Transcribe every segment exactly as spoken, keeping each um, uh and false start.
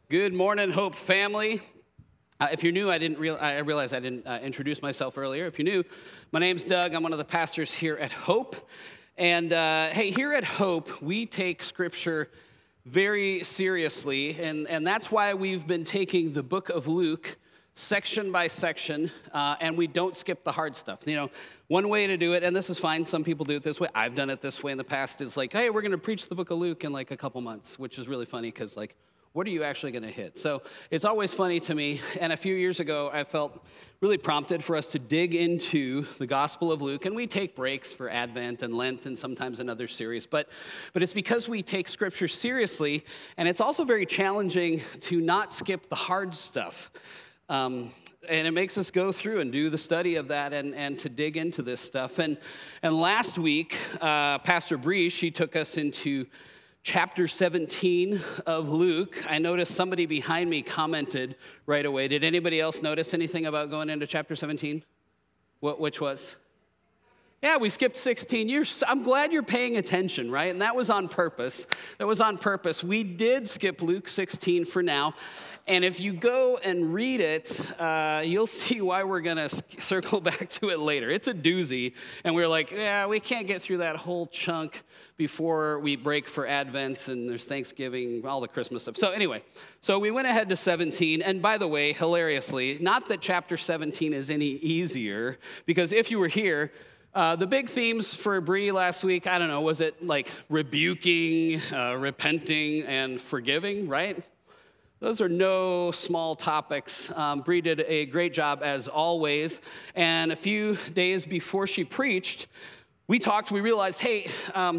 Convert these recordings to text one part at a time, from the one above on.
Good morning, Hope family. Uh, if you're new, I didn't real, I realize I didn't uh, introduce myself earlier. If you're new, my name's Doug. I'm one of the pastors here at Hope. And uh, hey, here at Hope, we take Scripture very seriously, and, and that's why we've been taking the book of Luke section by section, uh, and we don't skip the hard stuff. You know, one way to do it, and this is fine, some people do it this way, I've done it this way in the past, is like, hey, we're going to preach the book of Luke in like a couple months, which is really funny because like, what are you actually going to hit? So it's always funny to me, and a few years ago, I felt really prompted for us to dig into the Gospel of Luke, and we take breaks for Advent and Lent and sometimes another series, but, but it's because we take Scripture seriously, and it's also very challenging to not skip the hard stuff. Um, and it makes us go through and do the study of that and, and to dig into this stuff. And, and last week, uh, Pastor Bree, she took us into chapter seventeen of Luke. I noticed somebody behind me commented right away. Did anybody else notice anything about going into chapter seventeen? What, which was? Yeah, we skipped sixteen years. I'm glad you're paying attention, right? And that was on purpose. That was on purpose. We did skip Luke sixteen for now. And if you go and read it, uh, you'll see why we're going to circle back to it later. It's a doozy. And we're like, yeah, we can't get through that whole chunk before we break for Advent and there's Thanksgiving, all the Christmas stuff. So anyway, so we went ahead to seventeen. And by the way, hilariously, not that chapter seventeen is any easier, because if you were here, Uh, the big themes for Bree last week, I don't know, was it like rebuking, uh, repenting, and forgiving, right? Those are no small topics. Um, Bree did a great job as always. And a few days before she preached, we talked, we realized, hey, um,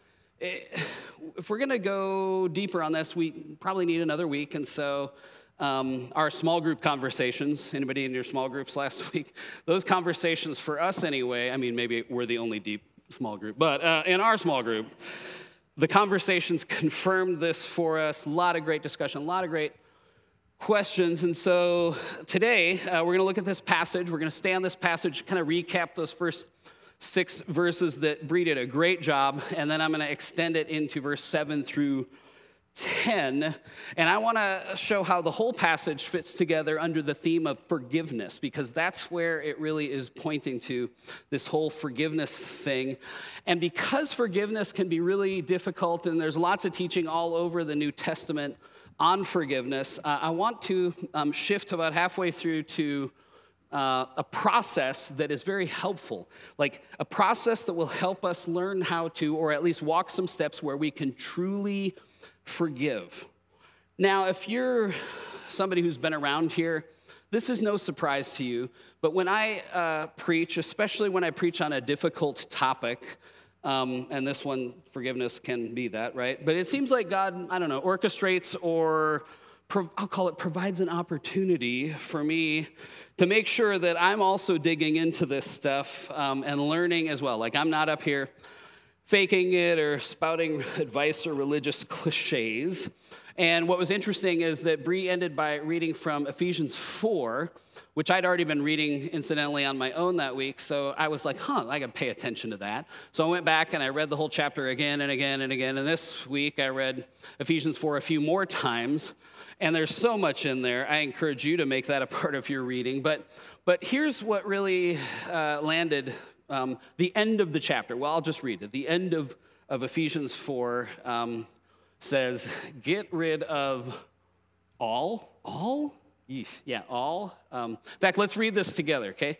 if we're going to go deeper on this, we probably need another week. And so Um, our small group conversations, anybody in your small groups last week? Those conversations for us anyway, I mean, maybe we're the only deep small group, but uh, in our small group, the conversations confirmed this for us. A lot of great discussion, a lot of great questions. And so today, uh, we're going to look at this passage. We're going to stay on this passage, kind of recap those first six verses that Bree did a great job, and then I'm going to extend it into verse seven through ten, and I want to show how the whole passage fits together under the theme of forgiveness, because that's where it really is pointing to, this whole forgiveness thing. And because forgiveness can be really difficult, and there's lots of teaching all over the New Testament on forgiveness, uh, I want to um, shift about halfway through to uh, a process that is very helpful, like a process that will help us learn how to, or at least walk some steps where we can truly forgive. Now, if you're somebody who's been around here, this is no surprise to you, but when I uh, preach, especially when I preach on a difficult topic, um, and this one, forgiveness can be that, right? But it seems like God, I don't know, orchestrates or pro- I'll call it provides an opportunity for me to make sure that I'm also digging into this stuff um, and learning as well. Like I'm not up here faking it or spouting advice or religious cliches. And what was interesting is that Bree ended by reading from Ephesians four, which I'd already been reading incidentally on my own that week. So I was like, huh, I gotta pay attention to that. So I went back and I read the whole chapter again and again and again. And this week I read Ephesians four a few more times. And there's so much in there. I encourage you to make that a part of your reading. But, but here's what really uh, landed Um, the end of the chapter. Well, I'll just read it. The end of, of Ephesians four um, says, get rid of all, all? Yeesh. Yeah, all. Um, in fact, let's read this together, okay?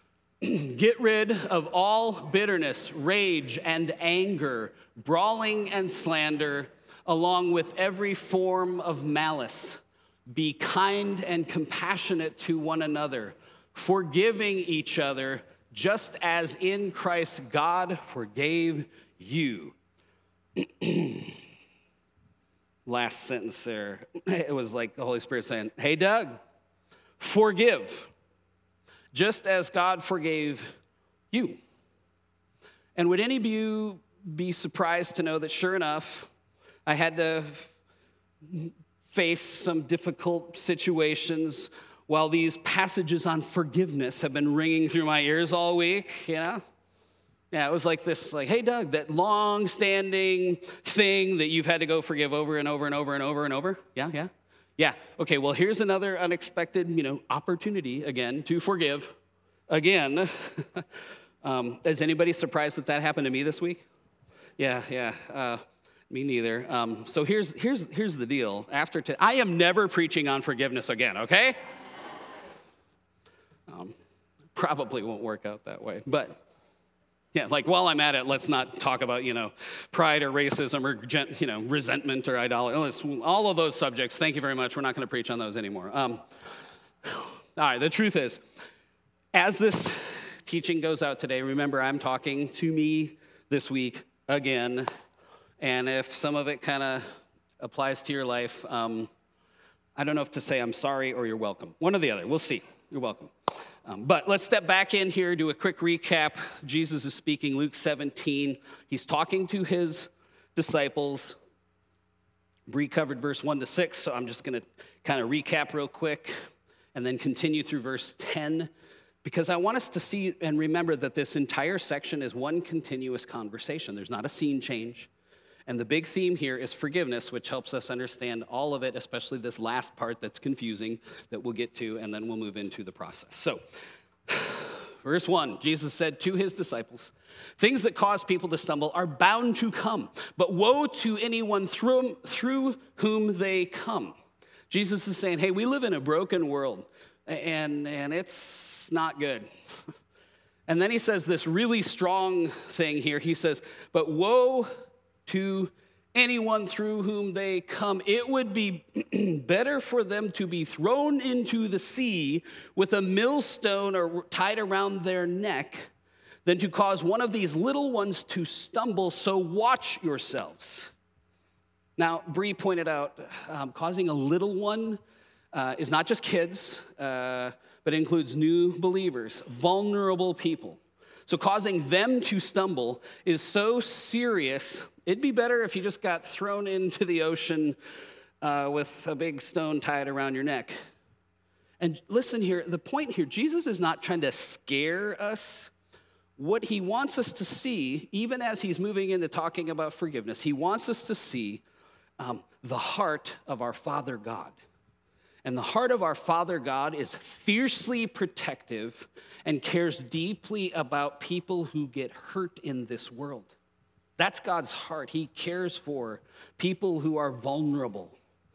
Get rid of all bitterness, rage, and anger, brawling and slander, along with every form of malice. Be kind and compassionate to one another, forgiving each other, just as in Christ God forgave you. Last sentence there, it was like the Holy Spirit saying, hey, Doug, forgive, just as God forgave you. And would any of you be surprised to know that sure enough, I had to face some difficult situations while these passages on forgiveness have been ringing through my ears all week, you know? Yeah, it was like this, like, hey, Doug, that long-standing thing that you've had to go forgive over and over and over and over and over. Yeah, yeah. Yeah, okay, well, here's another unexpected, you know, opportunity again to forgive. Again, um, is anybody surprised that that happened to me this week? Yeah, yeah, uh, me neither. Um, so here's here's here's the deal. After t- I am never preaching on forgiveness again. Okay? Um, probably won't work out that way, but yeah, like while I'm at it, let's not talk about you know pride or racism or gen- you know resentment or idolatry. All of those subjects. Thank you very much. We're not going to preach on those anymore. Um, all right. The truth is, as this teaching goes out today, remember I'm talking to me this week again. And if some of it kind of applies to your life, um, I don't know if to say I'm sorry or you're welcome. One or the other. We'll see. You're welcome. Um, but let's step back in here, do a quick recap. Jesus is speaking, Luke seventeen. He's talking to his disciples. Bree covered verse one to six, so I'm just going to kind of recap real quick and then continue through verse ten. Because I want us to see and remember that this entire section is one continuous conversation. There's not a scene change. And the big theme here is forgiveness, which helps us understand all of it, especially this last part that's confusing that we'll get to, and then we'll move into the process. So, verse one, Jesus said to his disciples, things that cause people to stumble are bound to come, but woe to anyone through, through whom they come. Jesus is saying, hey, we live in a broken world, and, and it's not good. And then he says this really strong thing here. He says, but woe to anyone through whom they come. It would be better for them to be thrown into the sea with a millstone or tied around their neck than to cause one of these little ones to stumble. So watch yourselves. Now, Bree pointed out, um, causing a little one uh, is not just kids, uh, but it includes new believers, vulnerable people. So causing them to stumble is so serious, it'd be better if you just got thrown into the ocean uh, with a big stone tied around your neck. And listen here, the point here, Jesus is not trying to scare us. What he wants us to see, even as he's moving into talking about forgiveness, he wants us to see um, the heart of our Father God. And the heart of our Father God is fiercely protective and cares deeply about people who get hurt in this world. That's God's heart. He cares for people who are vulnerable.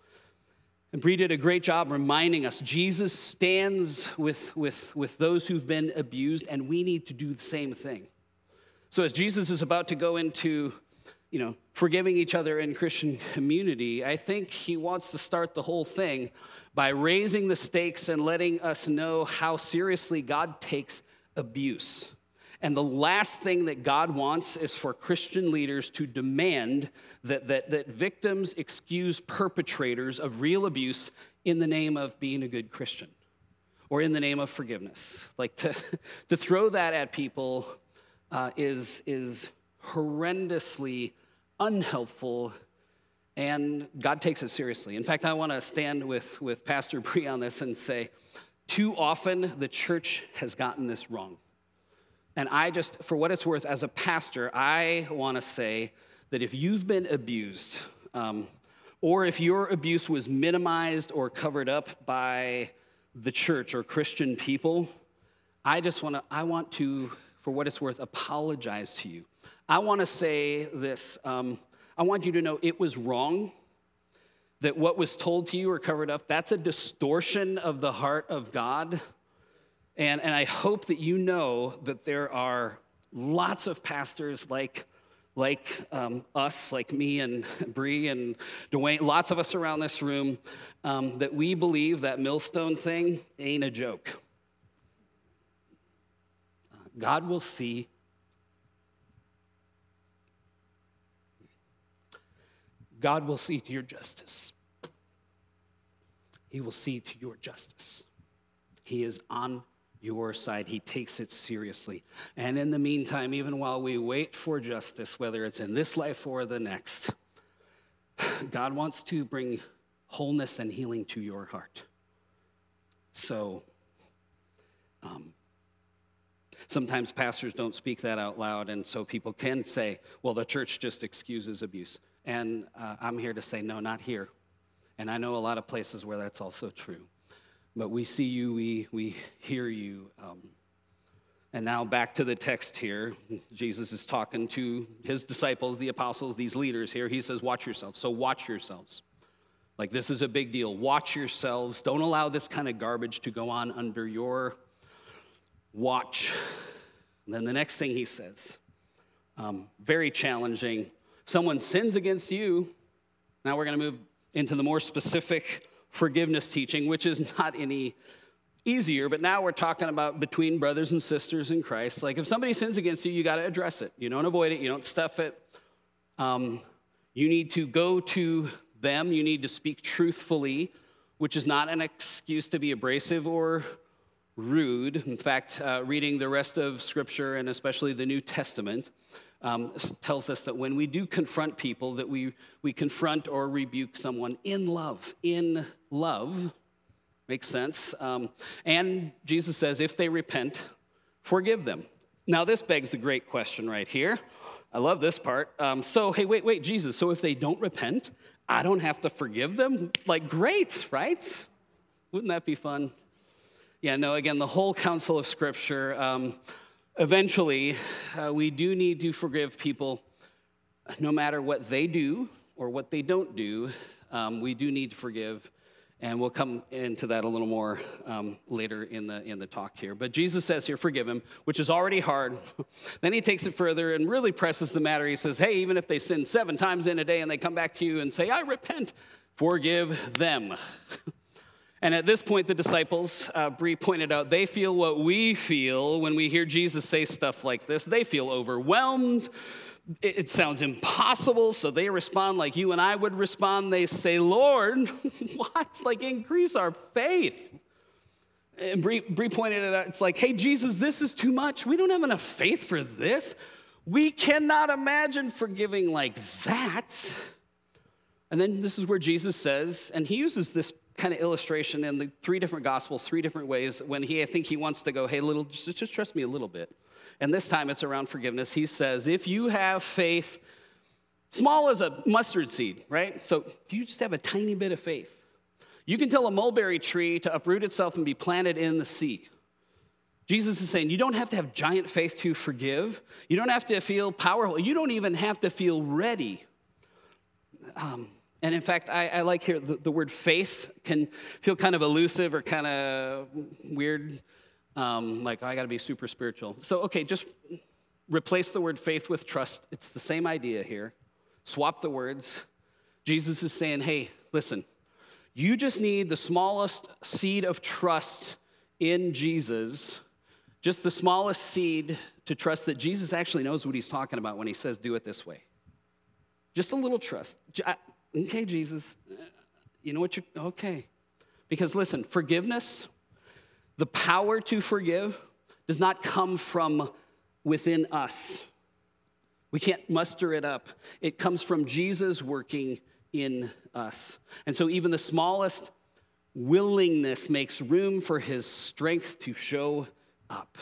And Bree did a great job reminding us Jesus stands with, with, with those who've been abused, and we need to do the same thing. So as Jesus is about to go into, you know, forgiving each other in Christian community, I think he wants to start the whole thing by raising the stakes and letting us know how seriously God takes abuse. And the last thing that God wants is for Christian leaders to demand that, that, that victims excuse perpetrators of real abuse in the name of being a good Christian or in the name of forgiveness. Like to, to throw that at people uh, is, is horrendously unhelpful, and God takes it seriously. In fact, I want to stand with, with Pastor Bree on this and say, too often the church has gotten this wrong. And I just, for what it's worth, as a pastor, I want to say that if you've been abused, um, or if your abuse was minimized or covered up by the church or Christian people, I just want to, I want to, for what it's worth, apologize to you. I want to say this. Um, I want you to know it was wrong, that what was told to you or covered up, that's a distortion of the heart of God. And, and I hope that you know that there are lots of pastors like, like um, us, like me and Bree and Dwayne, lots of us around this room, um, that we believe that millstone thing ain't a joke. Uh, God will see. God will see to your justice. He will see to your justice. He is on your side. He takes it seriously. And in the meantime, even while we wait for justice, whether it's in this life or the next, God wants to bring wholeness and healing to your heart. So, um, sometimes pastors don't speak that out loud, and so people can say, well, the church just excuses abuse. And uh, I'm here to say, no, not here. And I know a lot of places where that's also true. But we see you, we, we hear you. Um, and now back to the text here. Jesus is talking to his disciples, the apostles, these leaders here. He says, watch yourselves. So watch yourselves. Like, this is a big deal. Watch yourselves. Don't allow this kind of garbage to go on under your watch. And then the next thing he says, um, very challenging. Someone sins against you. Now we're going to move into the more specific forgiveness teaching, which is not any easier, but now we're talking about between brothers and sisters in Christ. Like, if somebody sins against you, you got to address it. You don't avoid it. You don't stuff it. Um, you need to go to them. You need to speak truthfully, which is not an excuse to be abrasive or rude. In fact, uh, reading the rest of Scripture, and especially the New Testament, um, tells us that when we do confront people, that we, we confront or rebuke someone in love. In love. Makes sense. Um, and Jesus says, if they repent, forgive them. Now, this begs a great question right here. I love this part. Um, so, hey, wait, wait, Jesus, so if they don't repent, I don't have to forgive them? Like, great, right? Wouldn't that be fun? Yeah, no, again, the whole counsel of Scripture, um, eventually, uh, we do need to forgive people no matter what they do or what they don't do. Um, we do need to forgive. And we'll come into that a little more um, later in the in the talk here. But Jesus says here, forgive him, which is already hard. Then he takes it further and really presses the matter. He says, hey, even if they sin seven times in a day and they come back to you and say, I repent, forgive them. And at this point, the disciples, uh, Bree pointed out, they feel what we feel when we hear Jesus say stuff like this. They feel overwhelmed. It sounds impossible, so they respond like you and I would respond. They say, Lord, what? Like, increase our faith. And Bree, Bree pointed it out. It's like, hey, Jesus, this is too much. We don't have enough faith for this. We cannot imagine forgiving like that. And then this is where Jesus says, and he uses this kind of illustration in the three different Gospels, three different ways, when he, I think he wants to go, hey, little, just, just trust me a little bit. And this time it's around forgiveness. He says, if you have faith, small as a mustard seed, right? So if you just have a tiny bit of faith, you can tell a mulberry tree to uproot itself and be planted in the sea. Jesus is saying you don't have to have giant faith to forgive. You don't have to feel powerful. You don't even have to feel ready. Um, and in fact, I, I like here the, the word faith can feel kind of elusive or kind of weird. Um, like, oh, I got to be super spiritual. So, okay, just replace the word faith with trust. It's the same idea here. Swap the words. Jesus is saying, hey, listen, you just need the smallest seed of trust in Jesus, just the smallest seed to trust that Jesus actually knows what he's talking about when he says, do it this way. Just a little trust. Okay, Jesus, you know what you're, okay. Because listen, forgiveness, the power to forgive does not come from within us. We can't muster it up. It comes from Jesus working in us. And so even the smallest willingness makes room for his strength to show up.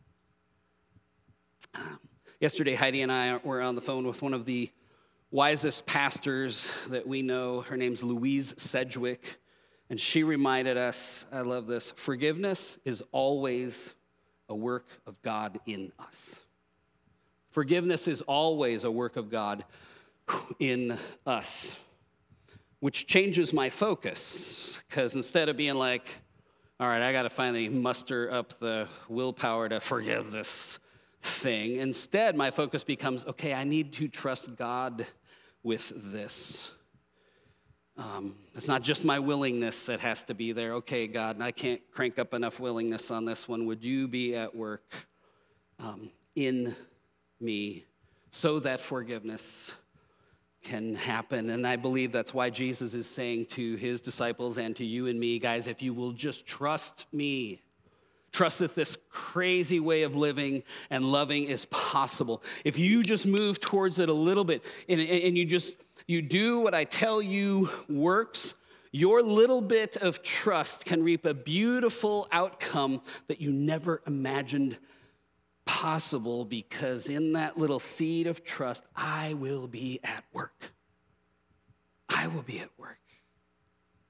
Yesterday, Heidi and I were on the phone with one of the wisest pastors that we know. Her name's Louise Sedgwick. And she reminded us, I love this, forgiveness is always a work of God in us. Forgiveness is always a work of God in us, which changes my focus, because instead of being like, all right, I got to finally muster up the willpower to forgive this thing, instead my focus becomes, okay, I need to trust God with this. Um, it's not just my willingness that has to be there. Okay, God, I can't crank up enough willingness on this one. Would you be at work um, in me so that forgiveness can happen? And I believe that's why Jesus is saying to his disciples and to you and me, guys, if you will just trust me, trust that this crazy way of living and loving is possible. If you just move towards it a little bit and, and you just You do what I tell you works, your little bit of trust can reap a beautiful outcome that you never imagined possible, because in that little seed of trust, I will be at work. I will be at work.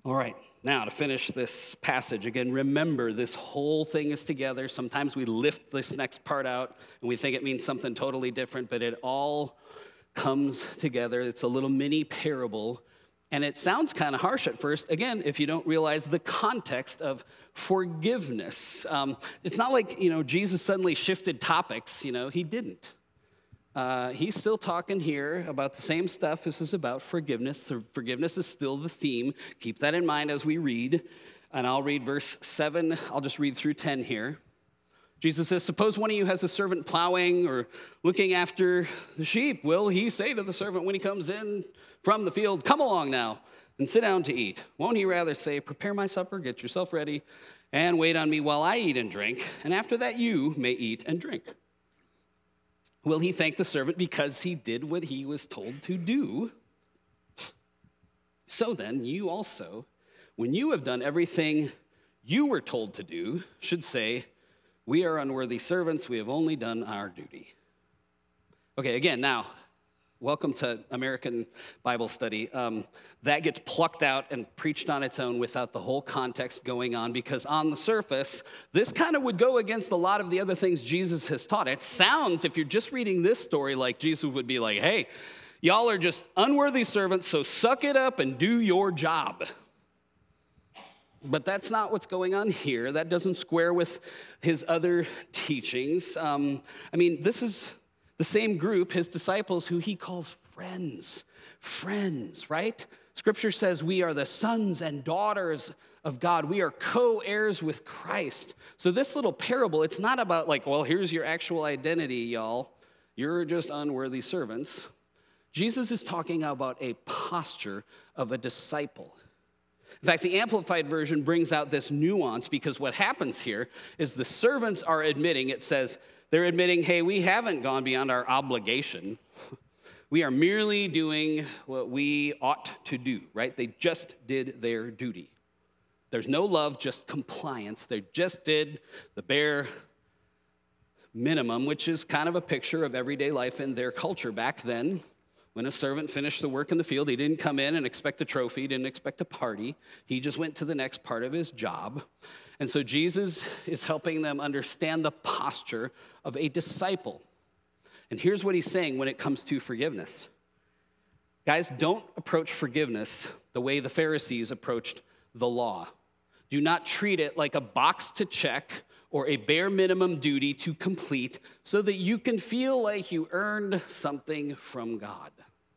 All right, now to finish this passage, again, remember this whole thing is together. Sometimes we lift this next part out and we think it means something totally different, but it all comes together. It's a little mini parable, and it sounds kind of harsh at first, again, if you don't realize the context of forgiveness. Um, it's not like, you know, Jesus suddenly shifted topics, you know, he didn't. Uh, he's still talking here about the same stuff. This is about forgiveness. So forgiveness is still the theme. Keep that in mind as we read. And I'll read verse seven. I'll just read through ten here. Jesus says, suppose one of you has a servant plowing or looking after the sheep. Will he say to the servant when he comes in from the field, come along now and sit down to eat? Won't he rather say, prepare my supper, get yourself ready, and wait on me while I eat and drink, and after that you may eat and drink? Will he thank the servant because he did what he was told to do? So then, you also, when you have done everything you were told to do, should say, we are unworthy servants, we have only done our duty. Okay, again, now, welcome to American Bible Study. Um, that gets plucked out and preached on its own without the whole context going on, because on the surface, this kind of would go against a lot of the other things Jesus has taught. It sounds, if you're just reading this story, like Jesus would be like, hey, y'all are just unworthy servants, so suck it up and do your job. But that's not what's going on here. That doesn't square with his other teachings. Um, I mean, this is the same group, his disciples, who he calls friends. Friends, right? Scripture says we are the sons and daughters of God. We are co-heirs with Christ. So this little parable, it's not about like, well, here's your actual identity, y'all. You're just unworthy servants. Jesus is talking about a posture of a disciple. In fact, the Amplified Version brings out this nuance, because what happens here is the servants are admitting, it says, they're admitting, hey, we haven't gone beyond our obligation. We are merely doing what we ought to do, right? They just did their duty. There's no love, just compliance. They just did the bare minimum, which is kind of a picture of everyday life in their culture back then. When a servant finished the work in the field, he didn't come in and expect a trophy, didn't expect a party. He just went to the next part of his job. And so Jesus is helping them understand the posture of a disciple. And here's what he's saying when it comes to forgiveness. Guys, don't approach forgiveness the way the Pharisees approached the law. Do not treat it like a box to check or a bare minimum duty to complete so that you can feel like you earned something from God.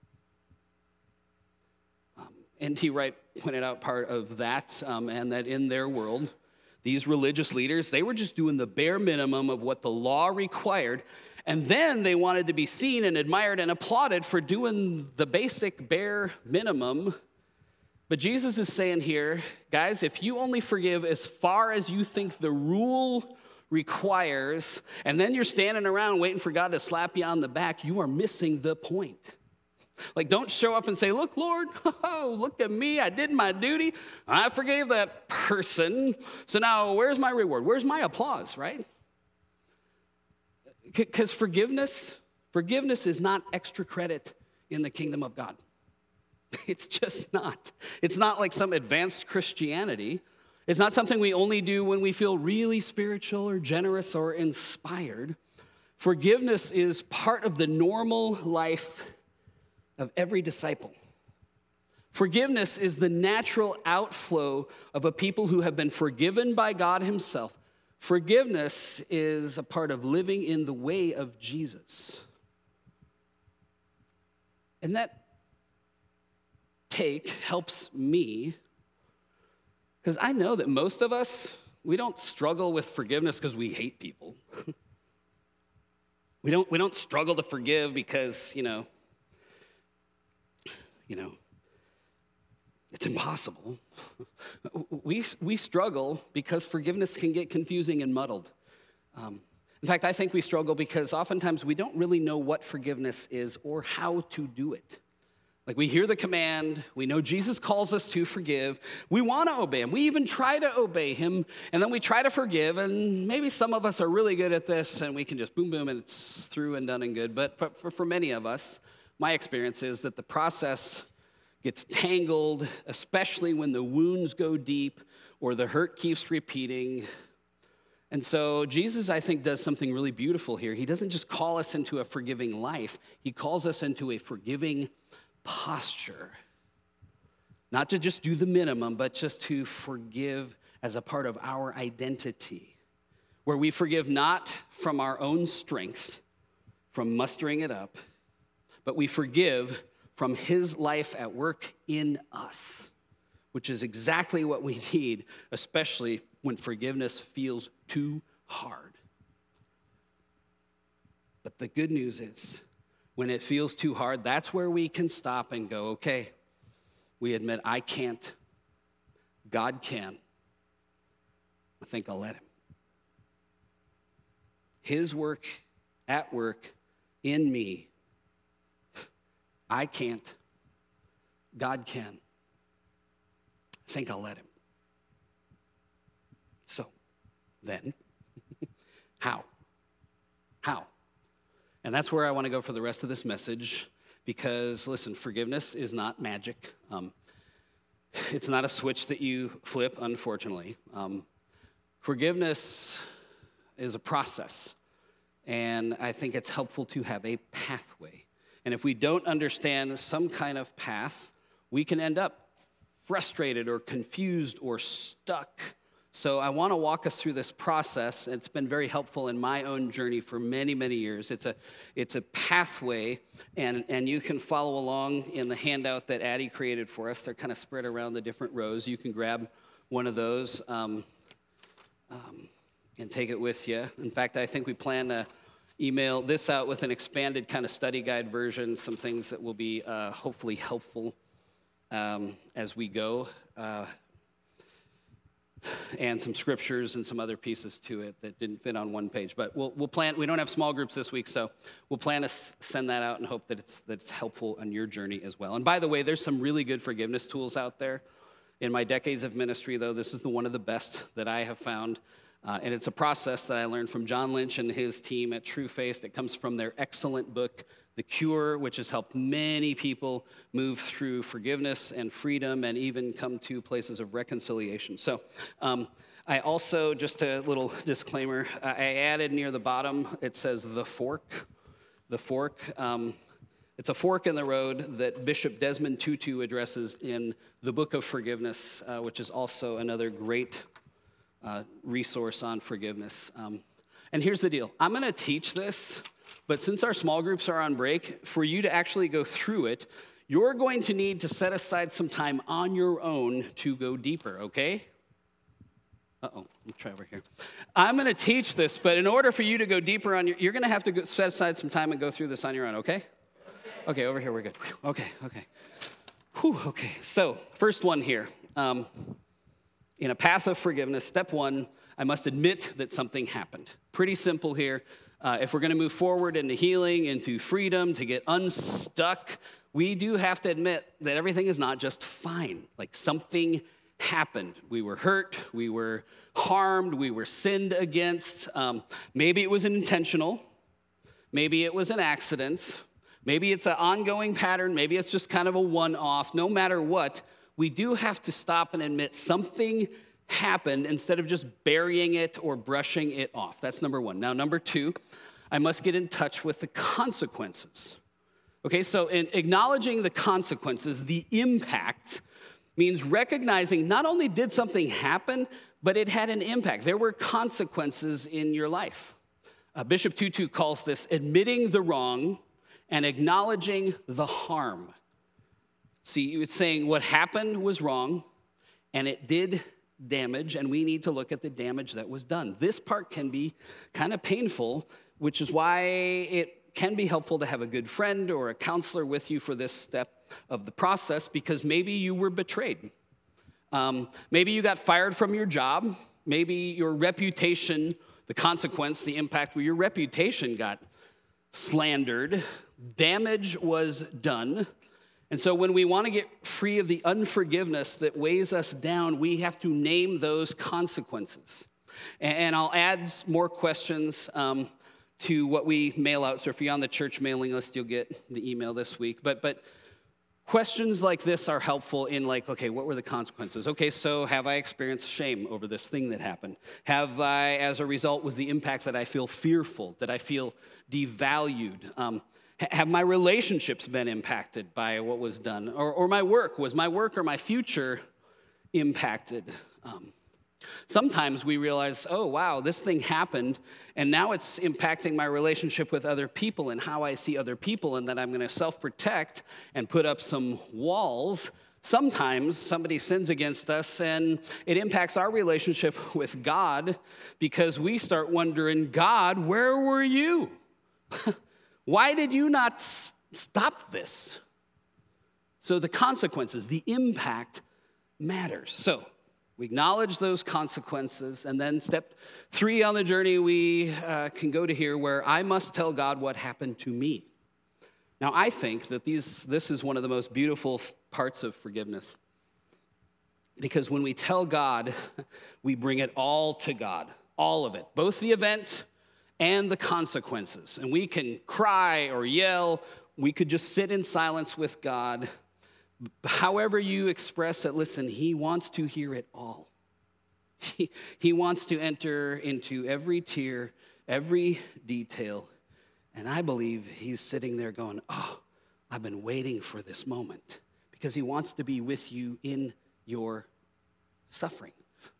Um, N T Wright pointed out part of that, um, and that in their world, these religious leaders, they were just doing the bare minimum of what the law required, and then they wanted to be seen and admired and applauded for doing the basic bare minimum. But Jesus is saying here, guys, if you only forgive as far as you think the rule requires, and then you're standing around waiting for God to slap you on the back, you are missing the point. Like, don't show up and say, look, Lord, oh, look at me. I did my duty. I forgave that person. So now where's my reward? Where's my applause, right? Because forgiveness, forgiveness is not extra credit in the kingdom of God. It's just not. It's not like some advanced Christianity. It's not something we only do when we feel really spiritual or generous or inspired. Forgiveness is part of the normal life of every disciple. Forgiveness is the natural outflow of a people who have been forgiven by God himself. Forgiveness is a part of living in the way of Jesus. And that take helps me, because I know that most of us, we don't struggle with forgiveness because we hate people. we don't we don't struggle to forgive because, you know, you know, it's impossible. we we struggle because forgiveness can get confusing and muddled. Um, in fact, I think we struggle because oftentimes we don't really know what forgiveness is or how to do it. Like, we hear the command, we know Jesus calls us to forgive, we want to obey him, we even try to obey him, and then we try to forgive, and maybe some of us are really good at this, and we can just boom, boom, and it's through and done and good. But for, for, for many of us, my experience is that the process gets tangled, especially when the wounds go deep or the hurt keeps repeating. And so Jesus, I think, does something really beautiful here. He doesn't just call us into a forgiving life. He calls us into a forgiving posture. Not to just do the minimum, but just to forgive as a part of our identity, where we forgive not from our own strength, from mustering it up, but we forgive from his life at work in us, which is exactly what we need, especially when forgiveness feels too hard. But the good news is, when it feels too hard, that's where we can stop and go, okay, we admit I can't, God can. I think I'll let him. His work at work in me, I can't, God can. I think I'll let him. So, then, how? How? And that's where I want to go for the rest of this message, because, listen, forgiveness is not magic. Um, it's not a switch that you flip, unfortunately. Um, forgiveness is a process, and I think it's helpful to have a pathway. And if we don't understand some kind of path, we can end up frustrated or confused or stuck. So I want to walk us through this process. It's been very helpful in my own journey for many, many years. It's a it's a pathway, and, and you can follow along in the handout that Addie created for us. They're kind of spread around the different rows. You can grab one of those um, um, and take it with you. In fact, I think we plan to email this out with an expanded kind of study guide version, some things that will be uh, hopefully helpful um, as we go. Uh, and some scriptures and some other pieces to it that didn't fit on one page. But we'll we'll plan. We don't have small groups this week, so we'll plan to s- send that out and hope that it's that it's helpful on your journey as well. And by the way, there's some really good forgiveness tools out there. In my decades of ministry, though, this is the one of the best that I have found. Uh, and it's a process that I learned from John Lynch and his team at True Faced. It comes from their excellent book, The Cure, which has helped many people move through forgiveness and freedom and even come to places of reconciliation. So um, I also, just a little disclaimer, I added near the bottom, it says the fork. The fork. Um, it's a fork in the road that Bishop Desmond Tutu addresses in the Book of Forgiveness, uh, which is also another great Uh, resource on forgiveness. Um, and here's the deal. I'm going to teach this, but since our small groups are on break, for you to actually go through it, you're going to need to set aside some time on your own to go deeper, okay? Uh-oh, let me try over here. I'm going to teach this, but in order for you to go deeper on your, you're going to have to go, set aside some time and go through this on your own, okay? Okay, over here, we're good. Whew, okay, okay. Whew, okay, so first one here. Um, In a path of forgiveness, step one, I must admit that something happened. Pretty simple here. Uh, if we're going to move forward into healing, into freedom, to get unstuck, we do have to admit that everything is not just fine. Like something happened. We were hurt, we were harmed, we were sinned against. Um, maybe it was intentional. Maybe it was an accident. Maybe it's an ongoing pattern. Maybe it's just kind of a one-off. No matter what, we do have to stop and admit something happened instead of just burying it or brushing it off. That's number one. Now, number two, I must get in touch with the consequences. Okay, so in acknowledging the consequences, the impact, means recognizing not only did something happen, but it had an impact. There were consequences in your life. Uh, Bishop Tutu calls this admitting the wrong and acknowledging the harm. See, it's saying what happened was wrong, and it did damage, and we need to look at the damage that was done. This part can be kind of painful, which is why it can be helpful to have a good friend or a counselor with you for this step of the process, because maybe you were betrayed. Um, maybe you got fired from your job. Maybe your reputation, the consequence, the impact where your reputation got slandered. Damage was done. And so when we want to get free of the unforgiveness that weighs us down, we have to name those consequences. And I'll add more questions um, to what we mail out. So if you're on the church mailing list, you'll get the email this week. But but questions like this are helpful in like, okay, what were the consequences? Okay, so have I experienced shame over this thing that happened? Have I, as a result, was the impact that I feel fearful, that I feel devalued? Um, have my relationships been impacted by what was done? Or, or my work, was my work or my future impacted? Um, Sometimes we realize, oh, wow, this thing happened, and now it's impacting my relationship with other people and how I see other people, and that I'm going to self-protect and put up some walls. Sometimes somebody sins against us, and it impacts our relationship with God because we start wondering, God, where were you? Why did you not s- stop this? So the consequences, the impact matters. So we acknowledge those consequences, and then step three on the journey, we uh, can go to here where I must tell God what happened to me. Now, I think that these, this is one of the most beautiful parts of forgiveness, because when we tell God, we bring it all to God, all of it, both the event and the consequences. And we can cry or yell. We could just sit in silence with God. However you express it, listen, he wants to hear it all. He, he wants to enter into every tear, every detail. And I believe he's sitting there going, oh, I've been waiting for this moment, because he wants to be with you in your suffering.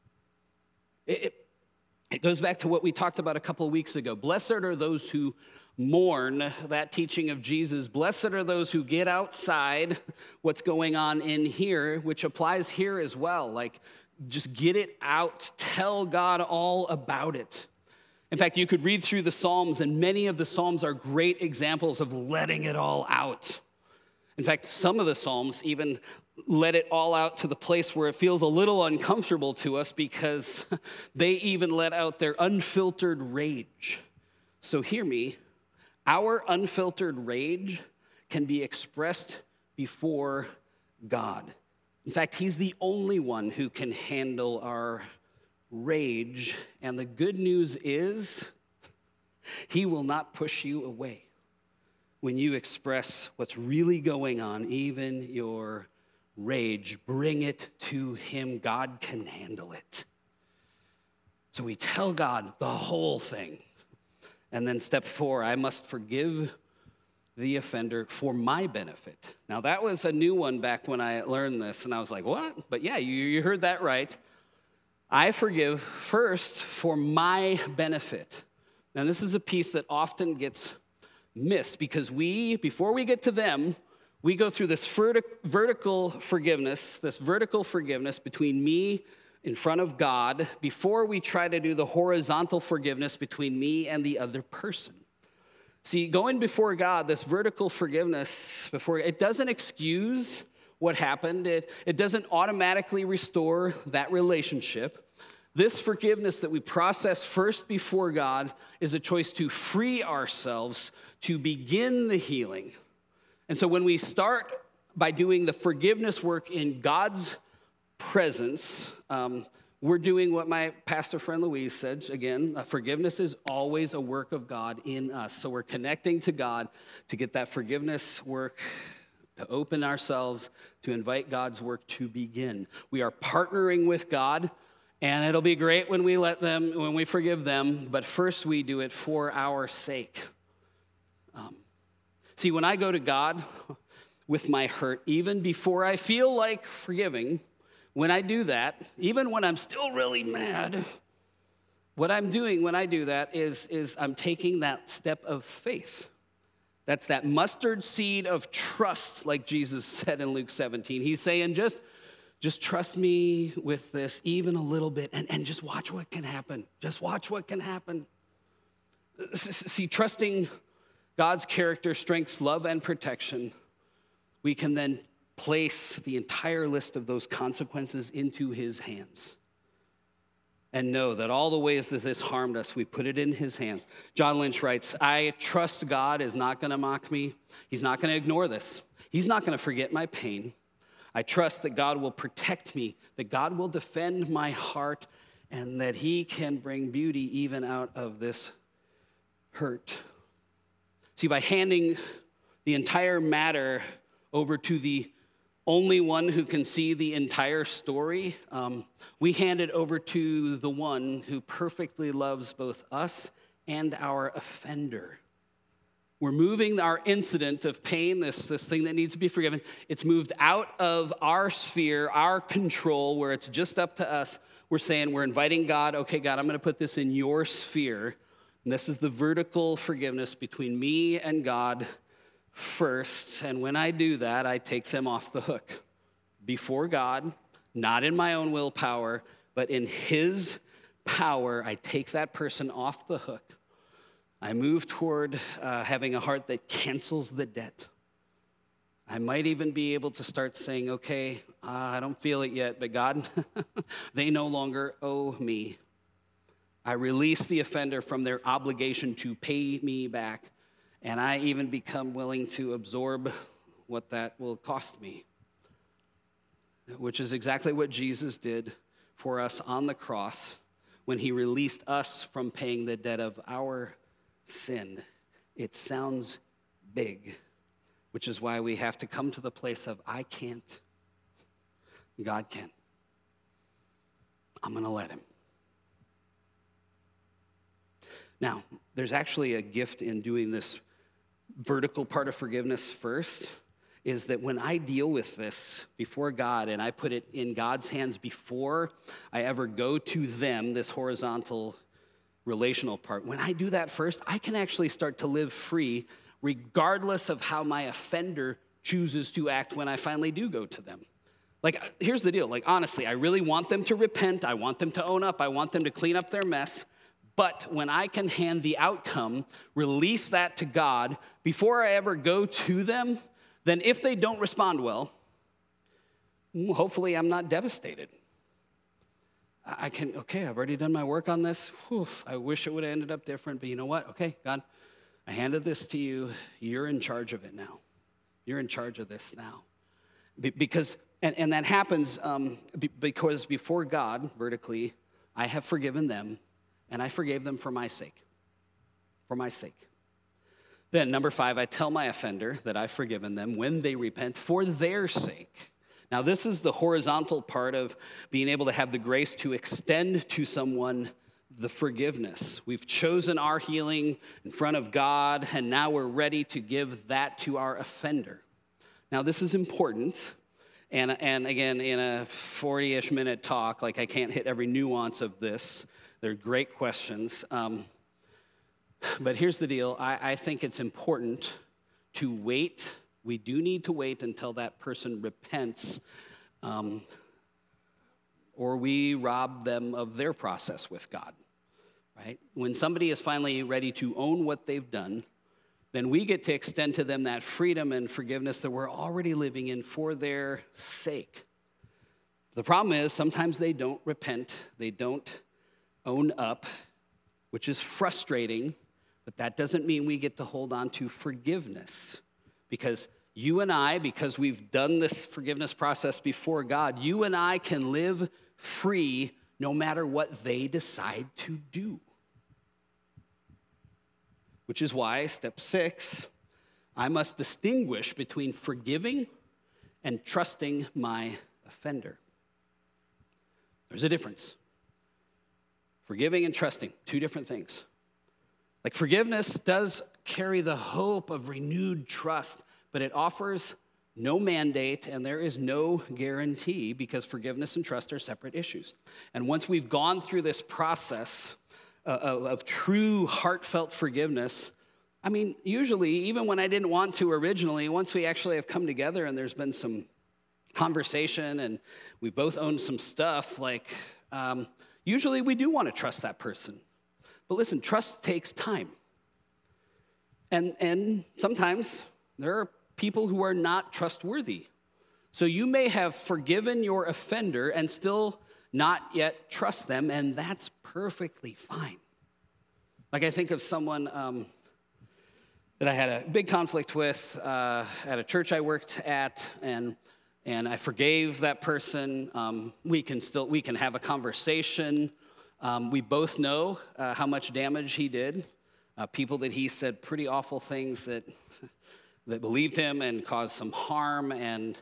It, it, it goes back to what we talked about a couple of weeks ago. Blessed are those who mourn, that teaching of Jesus. Blessed are those who get outside what's going on in here, which applies here as well. Like, just get it out. Tell God all about it. In fact, you could read through the Psalms, and many of the Psalms are great examples of letting it all out. In fact, some of the Psalms even let it all out to the place where it feels a little uncomfortable to us, because they even let out their unfiltered rage. So hear me. Our unfiltered rage can be expressed before God. In fact, he's the only one who can handle our rage. And the good news is, he will not push you away when you express what's really going on, even your rage. Bring it to him. God can handle it. So we tell God the whole thing. And then step four, I must forgive the offender for my benefit. Now, that was a new one back when I learned this, and I was like, what? But yeah, you, you heard that right. I forgive first for my benefit. Now, this is a piece that often gets missed, because we, before we get to them, we go through this vertic- vertical forgiveness, this vertical forgiveness between me in front of God, before we try to do the horizontal forgiveness between me and the other person. See, going before God, this vertical forgiveness, before it doesn't excuse what happened. It, it doesn't automatically restore that relationship. This forgiveness that we process first before God is a choice to free ourselves to begin the healing. And so when we start by doing the forgiveness work in God's presence, um, we're doing what my pastor friend Louise said. Again, uh, forgiveness is always a work of God in us. So we're connecting to God to get that forgiveness work, to open ourselves, to invite God's work to begin. We are partnering with God, and it'll be great when we let them, when we forgive them, but first we do it for our sake. Um, see, when I go to God with my hurt, even before I feel like forgiving, when I do that, even when I'm still really mad, what I'm doing when I do that is, is I'm taking that step of faith. That's that mustard seed of trust, like Jesus said in Luke seventeen. He's saying, just, just trust me with this even a little bit, and, and just watch what can happen. Just watch what can happen. See, trusting God's character, strength, love, and protection, we can then place the entire list of those consequences into his hands and know that all the ways that this harmed us, we put it in his hands. John Lynch writes, I trust God is not going to mock me. He's not going to ignore this. He's not going to forget my pain. I trust that God will protect me, that God will defend my heart, and that he can bring beauty even out of this hurt. See, by handing the entire matter over to the only one who can see the entire story. Um, we hand it over to the one who perfectly loves both us and our offender. We're moving our incident of pain, this, this thing that needs to be forgiven. It's moved out of our sphere, our control, where it's just up to us. We're saying, we're inviting God, okay, God, I'm going to put this in your sphere. And this is the vertical forgiveness between me and God first. And when I do that, I take them off the hook before God, not in my own willpower, but in his power. I take that person off the hook. I move toward uh, having a heart that cancels the debt. I might even be able to start saying, okay, uh, I don't feel it yet, but God, they no longer owe me. I release the offender from their obligation to pay me back, and I even become willing to absorb what that will cost me, which is exactly what Jesus did for us on the cross when he released us from paying the debt of our sin. It sounds big, which is why we have to come to the place of, I can't, God can. I'm going to let him. Now, there's actually a gift in doing this vertical part of forgiveness first, is that when I deal with this before God and I put it in God's hands before I ever go to them, this horizontal relational part, when I do that first, I can actually start to live free regardless of how my offender chooses to act when I finally do go to them. Like, here's the deal. Like, honestly, I really want them to repent. I want them to own up. I want them to clean up their mess. But when I can hand the outcome, release that to God before I ever go to them, then if they don't respond well, hopefully I'm not devastated. I can, okay, I've already done my work on this. Whew, I wish it would have ended up different, but you know what? Okay, God, I handed this to you. You're in charge of it now. You're in charge of this now. Be- because, and, and that happens um, be- because before God, vertically, I have forgiven them, and I forgave them for my sake. For my sake. Then, number five, I tell my offender that I've forgiven them when they repent for their sake. Now, this is the horizontal part of being able to have the grace to extend to someone the forgiveness. We've chosen our healing in front of God, and now we're ready to give that to our offender. Now, this is important, and, and again, in a forty-ish minute talk, like I can't hit every nuance of this. They're great questions. Um, but here's the deal. I, I think it's important to wait. We do need to wait until that person repents, um, or we rob them of their process with God, right? When somebody is finally ready to own what they've done, then we get to extend to them that freedom and forgiveness that we're already living in for their sake. The problem is sometimes they don't repent, they don't own up, which is frustrating, but that doesn't mean we get to hold on to forgiveness. Because you and I, because we've done this forgiveness process before God, you and I can live free no matter what they decide to do. Which is why, step six, I must distinguish between forgiving and trusting my offender. There's a difference. Forgiving and trusting, two different things. Like forgiveness does carry the hope of renewed trust, but it offers no mandate and there is no guarantee because forgiveness and trust are separate issues. And once we've gone through this process uh, of, of true heartfelt forgiveness, I mean, usually, even when I didn't want to originally, once we actually have come together and there's been some conversation and we both own some stuff, like um, usually we do want to trust that person. But listen, trust takes time. And, and sometimes there are people who are not trustworthy. So you may have forgiven your offender and still not yet trust them, and that's perfectly fine. Like I think of someone um, that I had a big conflict with uh, at a church I worked at, and and I forgave that person. Um, we can still we can have a conversation. Um, we both know uh, how much damage he did. Uh, people that he said pretty awful things that that believed him and caused some harm, and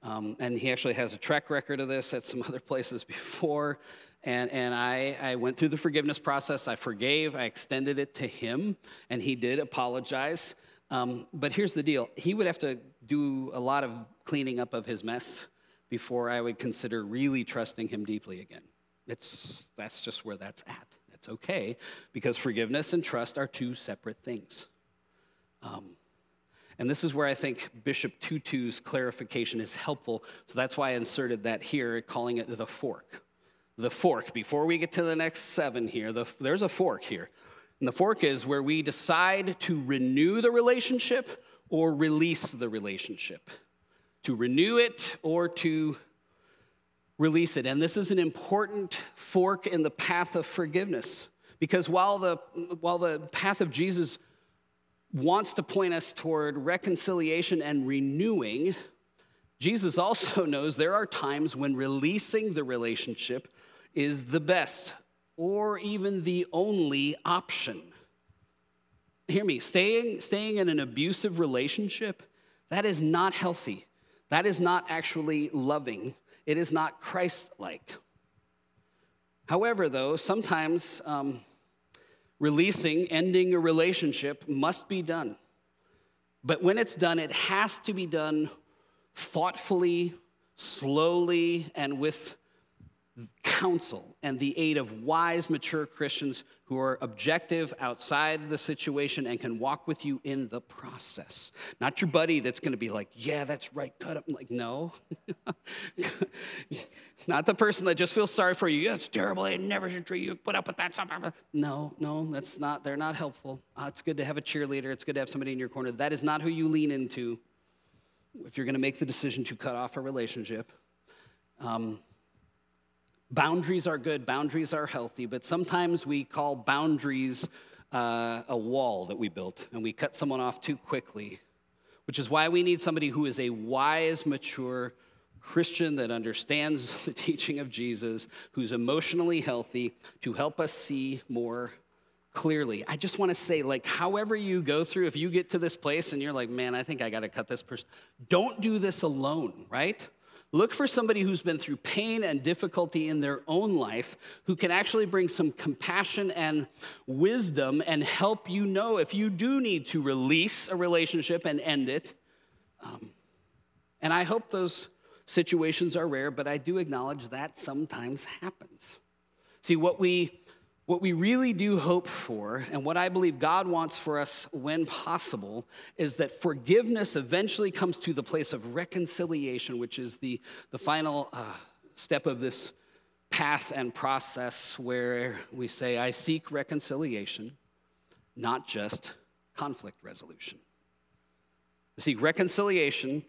Um, and he actually has a track record of this at some other places before. And, and I, I went through the forgiveness process. I forgave. I extended it to him, and he did apologize. Um, but here's the deal. He would have to do a lot of cleaning up of his mess before I would consider really trusting him deeply again. It's, that's just where that's at. It's okay, because forgiveness and trust are two separate things. Um, and this is where I think Bishop Tutu's clarification is helpful. So that's why I inserted that here, calling it the fork. The fork. Before we get to the next seven here, the, there's a fork here. And the fork is where we decide to renew the relationship or release the relationship. To renew it or to release it. And this is an important fork in the path of forgiveness. Because while the, while the path of Jesus wants to point us toward reconciliation and renewing, Jesus also knows there are times when releasing the relationship is the best or even the only option. Hear me, staying, staying in an abusive relationship, that is not healthy. That is not actually loving. It is not Christ-like. However, though, sometimes um, releasing, ending a relationship must be done. But when it's done, it has to be done thoughtfully, slowly, and with counsel and the aid of wise, mature Christians who are objective outside the situation and can walk with you in the process. Not your buddy that's going to be like, yeah, that's right, cut up. I'm like, no. Not the person that just feels sorry for you. Yeah, it's terrible. I never should treat you. Put up with that. No, no, that's not, they're not helpful. Uh, it's good to have a cheerleader. It's good to have somebody in your corner. That is not who you lean into if you're going to make the decision to cut off a relationship. Um, Boundaries are good, boundaries are healthy, but sometimes we call boundaries uh, a wall that we built, and we cut someone off too quickly, which is why we need somebody who is a wise, mature Christian that understands the teaching of Jesus, who's emotionally healthy, to help us see more clearly. I just want to say, like, however you go through, if you get to this place and you're like, man, I think I got to cut this person, don't do this alone, right? Look for somebody who's been through pain and difficulty in their own life, who can actually bring some compassion and wisdom and help you know if you do need to release a relationship and end it. Um, and I hope those situations are rare, but I do acknowledge that sometimes happens. See, what we What we really do hope for, and what I believe God wants for us when possible, is that forgiveness eventually comes to the place of reconciliation, which is the, the final uh, step of this path and process where we say, I seek reconciliation, not just conflict resolution. I seek reconciliation,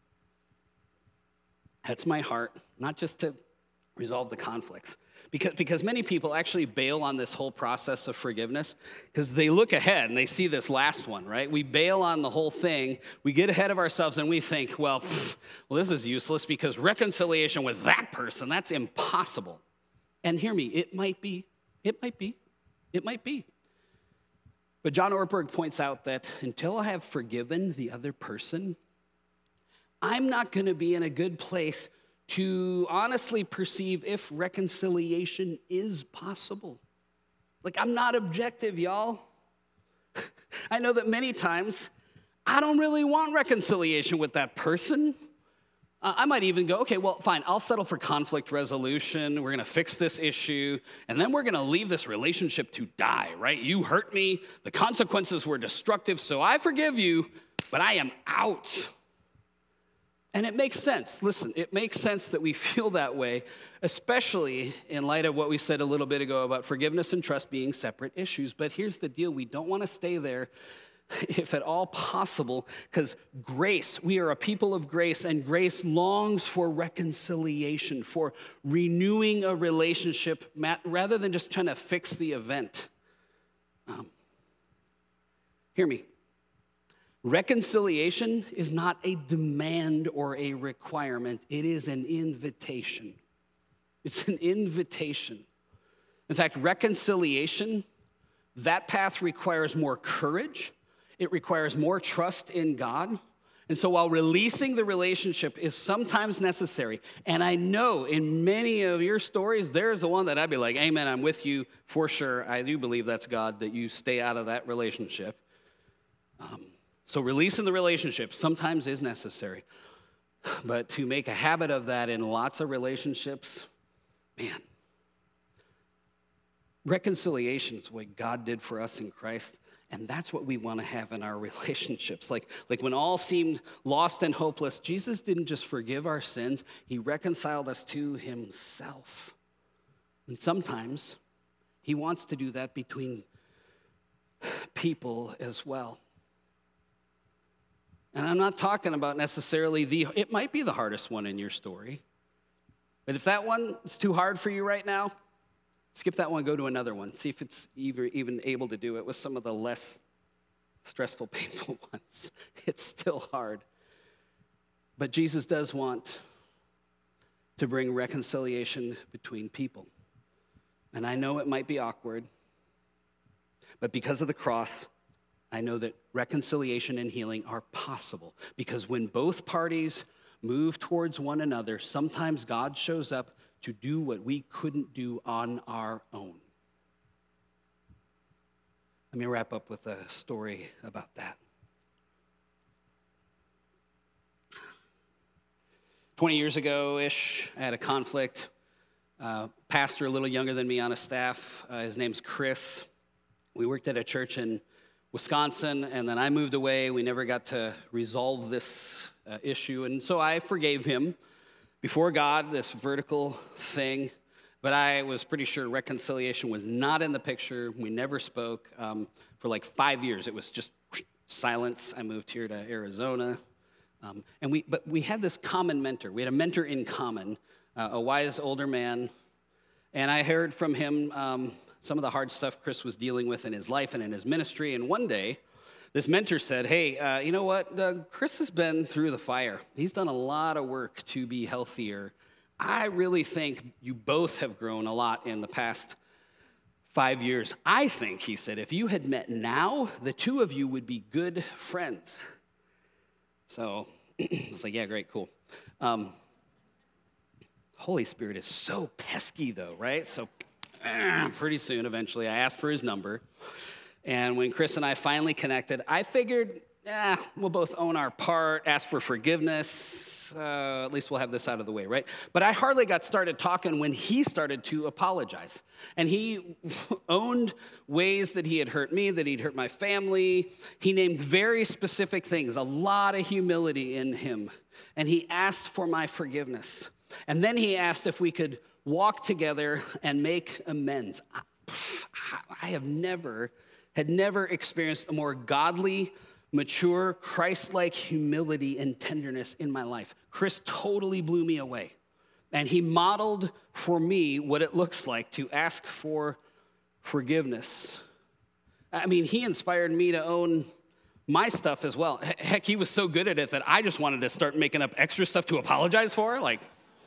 that's my heart, not just to resolve the conflicts. Because, because many people actually bail on this whole process of forgiveness because they look ahead and they see this last one, right? We bail on the whole thing. We get ahead of ourselves and we think, well, pff, well, this is useless because reconciliation with that person, that's impossible. And hear me, it might be, it might be, it might be. But John Ortberg points out that until I have forgiven the other person, I'm not going to be in a good place to honestly perceive if reconciliation is possible. Like, I'm not objective, y'all. I know that many times I don't really want reconciliation with that person. Uh, I might even go, okay, well, fine, I'll settle for conflict resolution. We're going to fix this issue, and then we're going to leave this relationship to die, right? You hurt me. The consequences were destructive, so I forgive you, but I am out. And it makes sense. Listen, it makes sense that we feel that way, especially in light of what we said a little bit ago about forgiveness and trust being separate issues. But here's the deal. We don't want to stay there if at all possible, because grace, we are a people of grace, and grace longs for reconciliation, for renewing a relationship rather than just trying to fix the event. Um, hear me. Reconciliation is not a demand or a requirement. It is an invitation. It's an invitation. In fact, reconciliation, that path requires more courage. It requires more trust in God. And so while releasing the relationship is sometimes necessary, and I know in many of your stories, there's the one that I'd be like, amen, I'm with you for sure. I do believe that's God, that you stay out of that relationship. Um, so releasing the relationship sometimes is necessary. But to make a habit of that in lots of relationships, man, reconciliation is what God did for us in Christ. And that's what we want to have in our relationships. Like, like when all seemed lost and hopeless, Jesus didn't just forgive our sins, he reconciled us to himself. And sometimes he wants to do that between people as well. And I'm not talking about necessarily the, it might be the hardest one in your story. But if that one is too hard for you right now, skip that one, go to another one. See if it's even able to do it with some of the less stressful, painful ones. It's still hard. But Jesus does want to bring reconciliation between people. And I know it might be awkward, but because of the cross, I know that reconciliation and healing are possible. Because when both parties move towards one another, sometimes God shows up to do what we couldn't do on our own. Let me wrap up with a story about that. twenty years ago-ish, I had a conflict. Uh, pastor a little younger than me on a staff. Uh, his name's Chris. We worked at a church in Wisconsin, and then I moved away. We never got to resolve this uh, issue, and so I forgave him before God, this vertical thing, but I was pretty sure reconciliation was not in the picture. We never spoke. Um, for like five years, it was just silence. I moved here to Arizona, um, and we but we had this common mentor. We had a mentor in common, uh, a wise older man, and I heard from him um, some of the hard stuff Chris was dealing with in his life and in his ministry, and one day, this mentor said, hey, uh, you know what? Uh, Chris has been through the fire. He's done a lot of work to be healthier. I really think you both have grown a lot in the past five years. I think, he said, if you had met now, the two of you would be good friends. So it's like, yeah, great, cool. Um, Holy Spirit is so pesky, though, right? So uh, pretty soon, eventually, I asked for his number. And when Chris and I finally connected, I figured, yeah, we'll both own our part, ask for forgiveness. Uh, at least we'll have this out of the way, right? But I hardly got started talking when he started to apologize. And he owned ways that he had hurt me, that he'd hurt my family. He named very specific things, a lot of humility in him. And he asked for my forgiveness. And then he asked if we could walk together and make amends. I, I have never... had never experienced a more godly, mature, Christ-like humility and tenderness in my life. Chris totally blew me away. And he modeled for me what it looks like to ask for forgiveness. I mean, he inspired me to own my stuff as well. Heck, he was so good at it that I just wanted to start making up extra stuff to apologize for. Like...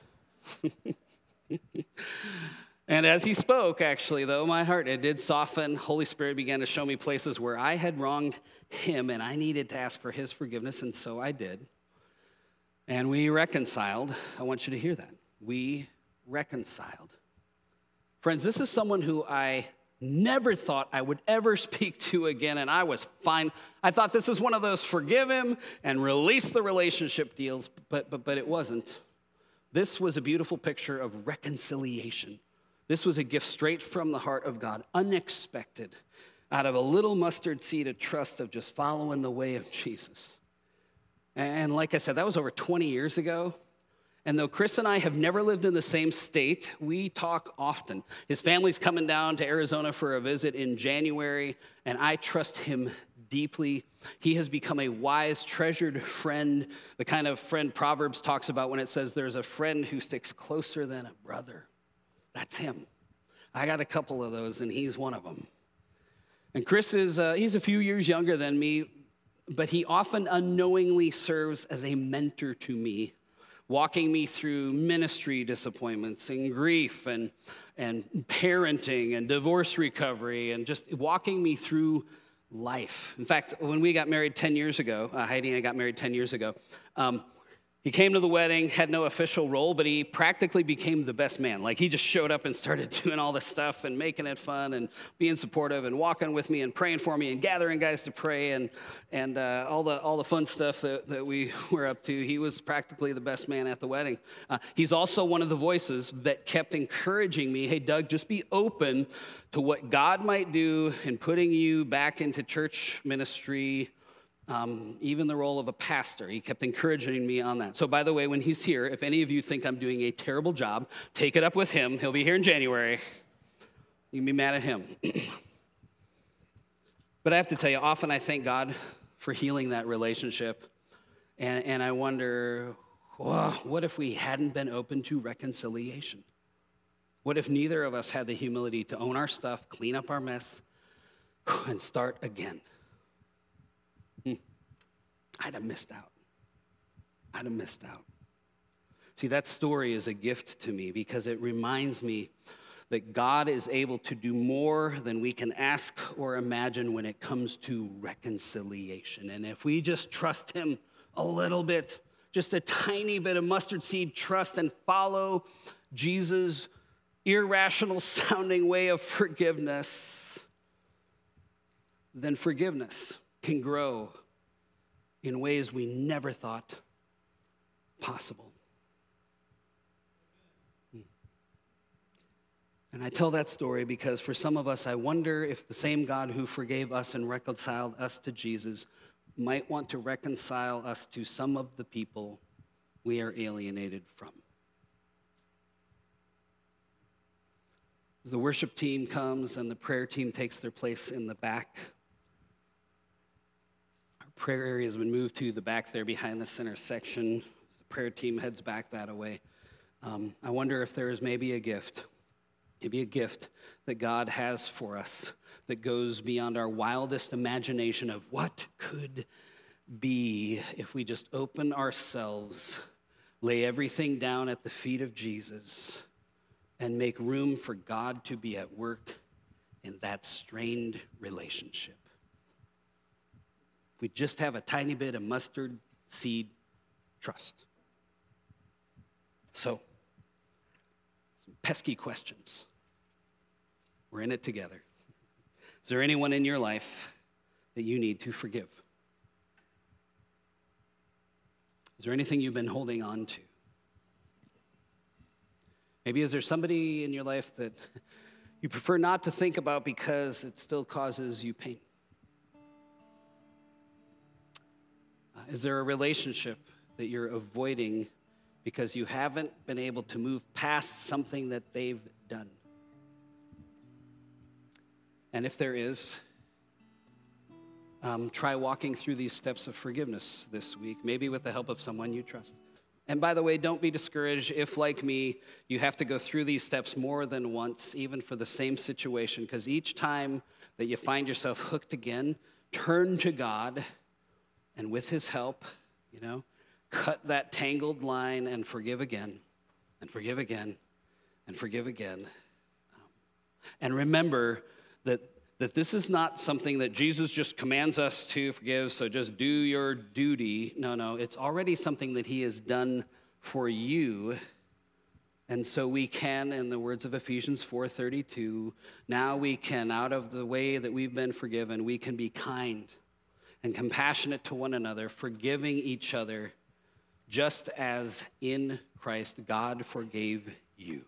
And as he spoke, actually, though, my heart, it did soften. Holy Spirit began to show me places where I had wronged him, and I needed to ask for his forgiveness, and so I did. And we reconciled. I want you to hear that. We reconciled. Friends, this is someone who I never thought I would ever speak to again, and I was fine. I thought this was one of those forgive him and release the relationship deals, but, but, but it wasn't. This was a beautiful picture of reconciliation. This was a gift straight from the heart of God, unexpected, out of a little mustard seed of trust of just following the way of Jesus. And like I said, that was over twenty years ago. And though Chris and I have never lived in the same state, we talk often. His family's coming down to Arizona for a visit in January, and I trust him deeply. He has become a wise, treasured friend, the kind of friend Proverbs talks about when it says there's a friend who sticks closer than a brother. That's him. I got a couple of those, and he's one of them. And Chris is, uh, he's a few years younger than me, but he often unknowingly serves as a mentor to me, walking me through ministry disappointments and grief and, and parenting and divorce recovery and just walking me through life. In fact, when we got married ten years ago, uh, Heidi and I got married ten years ago, um, he came to the wedding, had no official role, but he practically became the best man. Like, he just showed up and started doing all this stuff and making it fun and being supportive and walking with me and praying for me and gathering guys to pray and and uh, all the all the fun stuff that, that we were up to. He was practically the best man at the wedding. Uh, he's also one of the voices that kept encouraging me, hey, Doug, just be open to what God might do in putting you back into church ministry, Um, even the role of a pastor. He kept encouraging me on that. So by the way, when he's here, if any of you think I'm doing a terrible job, take it up with him. He'll be here in January. You can be mad at him. But I have to tell you, often I thank God for healing that relationship. And, and I wonder, well, what if we hadn't been open to reconciliation? What if neither of us had the humility to own our stuff, clean up our mess, and start again? I'd have missed out. I'd have missed out. See, that story is a gift to me because it reminds me that God is able to do more than we can ask or imagine when it comes to reconciliation. And if we just trust him a little bit, just a tiny bit of mustard seed trust, and follow Jesus' irrational sounding way of forgiveness, then forgiveness can grow in ways we never thought possible. And I tell that story because for some of us, I wonder if the same God who forgave us and reconciled us to Jesus might want to reconcile us to some of the people we are alienated from. As the worship team comes and the prayer team takes their place in the back, prayer area has been moved to the back there behind the center section. The prayer team heads back that way. Um, I wonder if there is maybe a gift, maybe a gift that God has for us that goes beyond our wildest imagination of what could be if we just open ourselves, lay everything down at the feet of Jesus, and make room for God to be at work in that strained relationship. We just have a tiny bit of mustard seed trust. So, some pesky questions. We're in it together. Is there anyone in your life that you need to forgive? Is there anything you've been holding on to? Maybe is there somebody in your life that you prefer not to think about because it still causes you pain? Is there a relationship that you're avoiding because you haven't been able to move past something that they've done? And if there is, um, try walking through these steps of forgiveness this week, maybe with the help of someone you trust. And by the way, don't be discouraged if, like me, you have to go through these steps more than once, even for the same situation, because each time that you find yourself hooked again, turn to God. And with his help, you know, cut that tangled line and forgive again, and forgive again, and forgive again. Um, and remember that, that this is not something that Jesus just commands us to forgive, so just do your duty. No, no, it's already something that he has done for you. And so we can, in the words of Ephesians four thirty-two, now we can, out of the way that we've been forgiven, we can be kind and compassionate to one another, forgiving each other, just as in Christ God forgave you.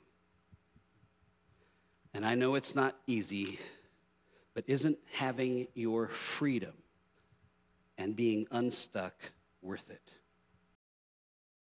And I know it's not easy, but isn't having your freedom and being unstuck worth it?